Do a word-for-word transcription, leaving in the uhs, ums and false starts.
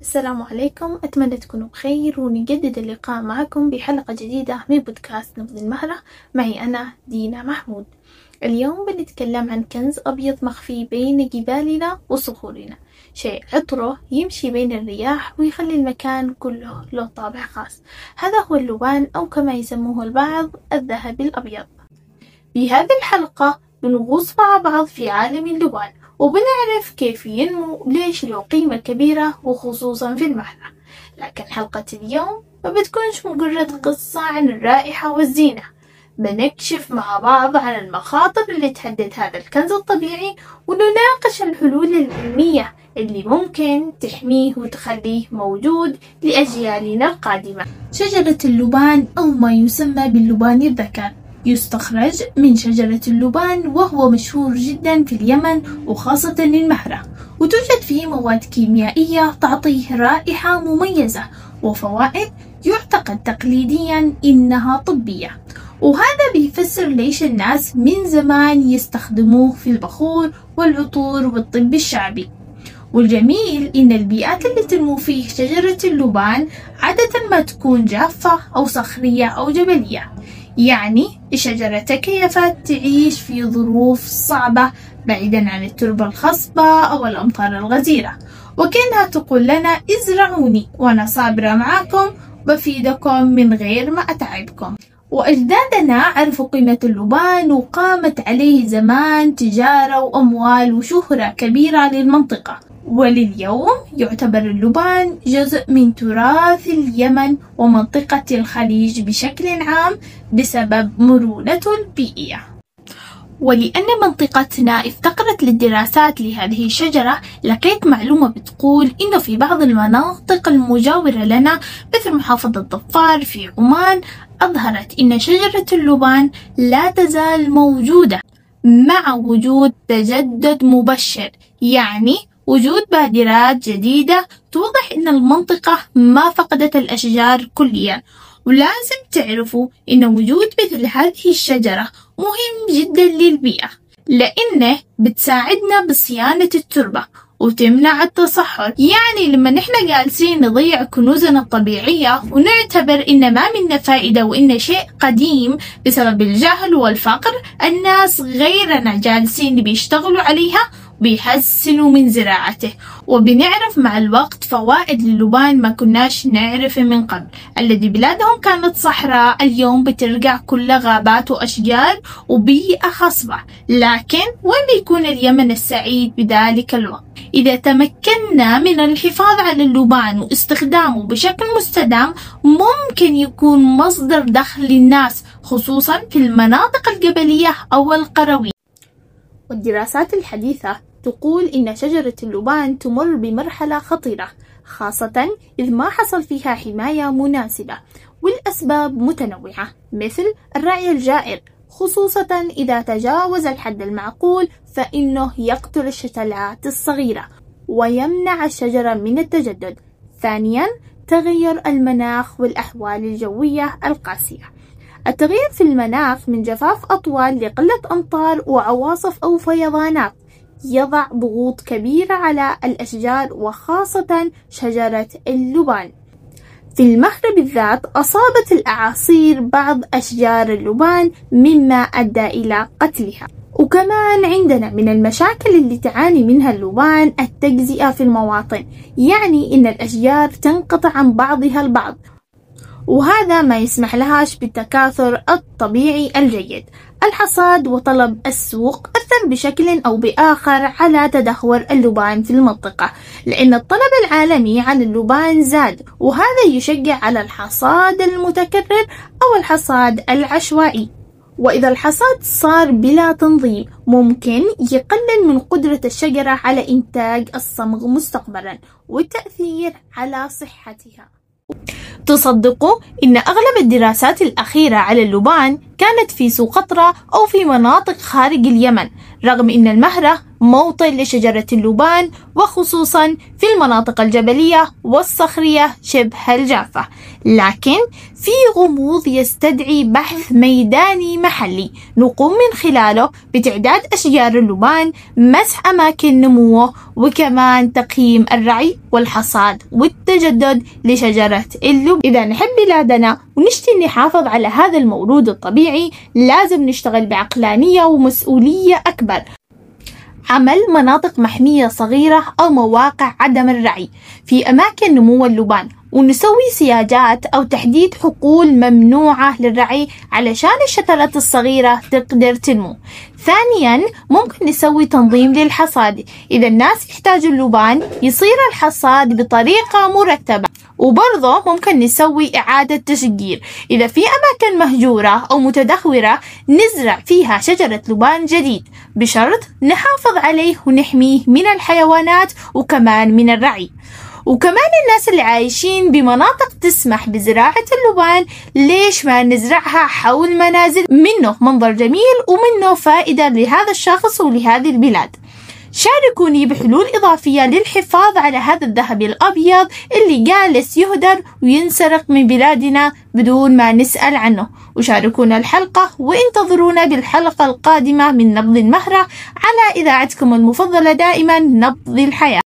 السلام عليكم، أتمنى تكونوا بخير ونجدد اللقاء معكم بحلقة جديدة من بودكاست نبض المهرة. معي أنا دينا محمود. اليوم بنتكلم عن كنز أبيض مخفي بين جبالنا وصخورنا، شيء عطره يمشي بين الرياح ويخلي المكان كله له طابع خاص. هذا هو اللبان، أو كما يسموه البعض الذهب الأبيض. بهذه الحلقة بنغوص مع بعض في عالم اللبان وبنعرف كيف ينمو وليش له قيمة كبيرة وخصوصا في المهرة. لكن حلقة اليوم ما بتكونش مجرد قصة عن الرائحة والزينة، بنكشف مع بعض عن المخاطر اللي تهدد هذا الكنز الطبيعي ونناقش الحلول العلمية اللي ممكن تحميه وتخليه موجود لأجيالنا القادمة. شجرة اللبان أو ما يسمى باللبان الذكر يستخرج من شجرة اللبان، وهو مشهور جدا في اليمن وخاصة المهرة، وتوجد فيه مواد كيميائية تعطيه رائحة مميزة وفوائد يعتقد تقليديا إنها طبية، وهذا بيفسر ليش الناس من زمان يستخدموه في البخور والعطور والطب الشعبي. والجميل إن البيئات اللي تنمو فيه شجرة اللبان عادة ما تكون جافة أو صخرية أو جبلية، يعني الشجرة تكيفت تعيش في ظروف صعبة بعيدا عن التربة الخصبة أو الأمطار الغزيرة، وكأنها تقول لنا ازرعوني وأنا صابرة معاكم بفيدكم من غير ما أتعبكم. وأجدادنا عرفوا قيمة اللبان وقامت عليه زمان تجارة وأموال وشهرة كبيرة للمنطقة، ولليوم يعتبر اللبان جزء من تراث اليمن ومنطقة الخليج بشكل عام بسبب مرونته البيئية. ولأن منطقتنا افتقرت للدراسات لهذه الشجرة، لقيت معلومة بتقول إنه في بعض المناطق المجاورة لنا مثل محافظة ظفار في عمان أظهرت إن شجرة اللبان لا تزال موجودة مع وجود تجدد مبشر، يعني وجود بادرات جديدة توضح إن المنطقة ما فقدت الأشجار كليا. ولازم تعرفوا إن وجود مثل هذه الشجرة مهم جدا للبيئة، لأنه بتساعدنا بصيانة التربة وتمنع التصحر. يعني لما نحن جالسين نضيع كنوزنا الطبيعية ونعتبر إن ما منا فائدة وإن شيء قديم بسبب الجهل والفقر، الناس غيرنا جالسين بيشتغلوا عليها بيحسنوا من زراعته، وبنعرف مع الوقت فوائد للبان ما كناش نعرفه من قبل. الذي بلادهم كانت صحراء اليوم بترجع كلها غابات وأشجار وبيئة خصبة. لكن وين بيكون اليمن السعيد بذلك الوقت؟ إذا تمكنا من الحفاظ على اللبان واستخدامه بشكل مستدام، ممكن يكون مصدر دخل للناس خصوصا في المناطق الجبلية أو القروية. والدراسات الحديثة تقول إن شجرة اللبان تمر بمرحلة خطيرة، خاصة إذ ما حصل فيها حماية مناسبة، والأسباب متنوعة مثل الرعي الجائر، خصوصا إذا تجاوز الحد المعقول فإنه يقتل الشتلات الصغيرة ويمنع الشجرة من التجدد. ثانيا، تغير المناخ والأحوال الجوية القاسية. التغيير في المناخ من جفاف أطول لقلة أمطار وعواصف أو فيضانات يضع ضغوط كبيرة على الأشجار وخاصة شجرة اللبان. في المهرة بالذات أصابت الأعاصير بعض أشجار اللبان مما أدى إلى قتلها. وكمان عندنا من المشاكل اللي تعاني منها اللبان التجزئة في المواطن، يعني إن الأشجار تنقطع عن بعضها البعض، وهذا ما يسمح لهاش بالتكاثر الطبيعي الجيد. الحصاد وطلب السوق أثر بشكل أو بآخر على تدهور اللبان في المنطقة، لأن الطلب العالمي على اللبان زاد، وهذا يشجع على الحصاد المتكرر أو الحصاد العشوائي. وإذا الحصاد صار بلا تنظيم ممكن يقلل من قدرة الشجرة على إنتاج الصمغ مستقبلا والتأثير على صحتها. تصدقوا إن أغلب الدراسات الأخيرة على اللبان كانت في سقطرى أو في مناطق خارج اليمن، رغم أن المهرة موطن لشجرة اللبان، وخصوصا في المناطق الجبلية والصخرية شبه الجافة. لكن في غموض يستدعي بحث ميداني محلي نقوم من خلاله بتعداد أشجار اللبان، مسح أماكن نموه، وكمان تقييم الرعي والحصاد والتجدد لشجرة اللبان. إذا نحب بلادنا ونشتي نحافظ على هذا المورود الطبيعي، لازم نشتغل بعقلانية ومسؤولية أكبر. عمل مناطق محمية صغيرة أو مواقع عدم الرعي في أماكن نمو اللبان، ونسوي سياجات أو تحديد حقول ممنوعة للرعي علشان الشتلات الصغيرة تقدر تنمو. ثانيا ممكن نسوي تنظيم للحصاد، إذا الناس يحتاجوا اللبان يصير الحصاد بطريقة مرتبة. وبرضه ممكن نسوي إعادة تشجير، إذا في أماكن مهجورة أو متدهورة نزرع فيها شجرة لبان جديد، بشرط نحافظ عليه ونحميه من الحيوانات وكمان من الرعي. وكمان الناس اللي عايشين بمناطق تسمح بزراعة اللبان، ليش ما نزرعها حول منازل؟ منه منظر جميل ومنه فائدة لهذا الشخص ولهذه البلاد. شاركوني بحلول إضافية للحفاظ على هذا الذهب الأبيض اللي جالس يهدر وينسرق من بلادنا بدون ما نسأل عنه. وشاركونا الحلقة وانتظرونا بالحلقة القادمة من نبض المهرة على إذاعتكم المفضلة دائما، نبض الحياة.